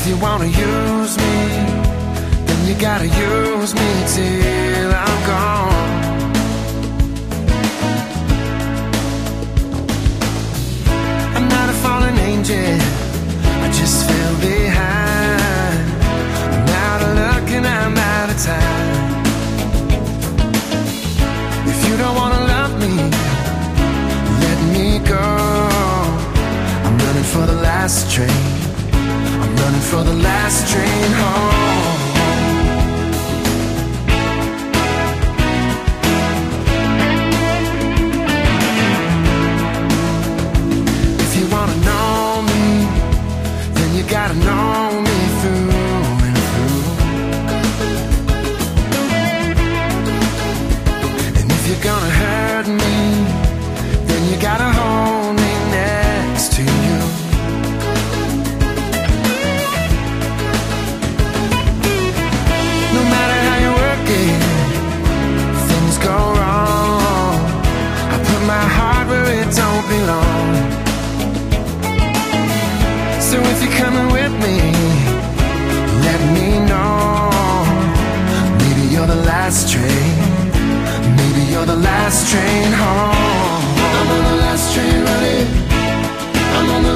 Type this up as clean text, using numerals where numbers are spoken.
you wanna use me, then you gotta use me till I'm gone. I'm not a fallen angel, I just fell behind. I'm out of luck and I'm out of time. If you don't wanna love me, let me go. I'm running for the last train, I'm running for the last train home. If you wanna know me, then you gotta know me through and through. And if you're gonna hurt me, then you gotta hold me next to you. No matter how you work it, things go wrong. I put my heart where it don't belong. So if you're coming with me, let me know. Maybe you're the last train, maybe you're the last train home. I'm on the last train running, I'm on the